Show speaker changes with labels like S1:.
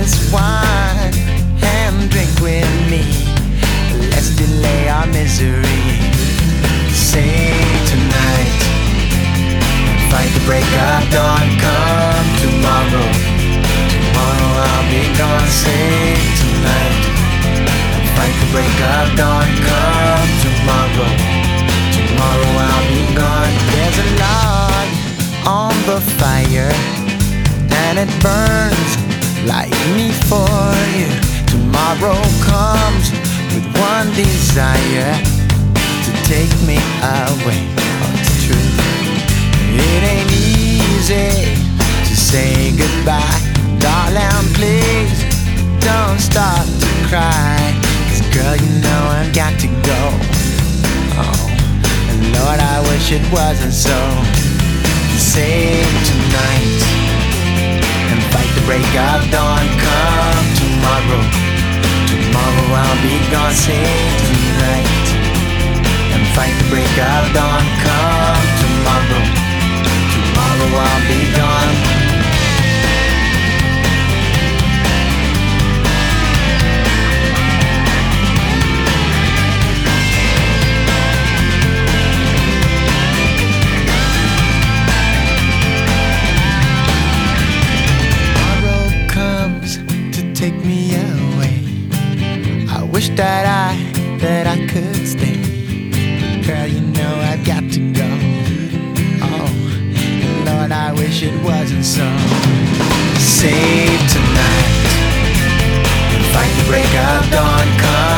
S1: this wine and drink with me. Let's delay our misery. Save tonight, fight the break of dawn. Come tomorrow, tomorrow I'll be gone. Save tonight, fight the break of dawn. Come tomorrow, tomorrow I'll be gone. There's a log on the fire and it burns like me for you. Tomorrow comes with one desire, to take me away. Oh, it's true. It ain't easy to say goodbye. Darling, please don't start to cry, 'cause girl, you know I've got to go. Oh, and Lord, I wish it wasn't so. Save tonight and fight the break of dawn. Come tomorrow, tomorrow I'll be gone. Save tonight and fight the break of dawn. Come tomorrow, tomorrow I'll be gone. Take me away. I wish that I could stay. Girl, you know I've got to go. Oh, and Lord, I wish it wasn't so. Save tonight and fight the break of dawn. Come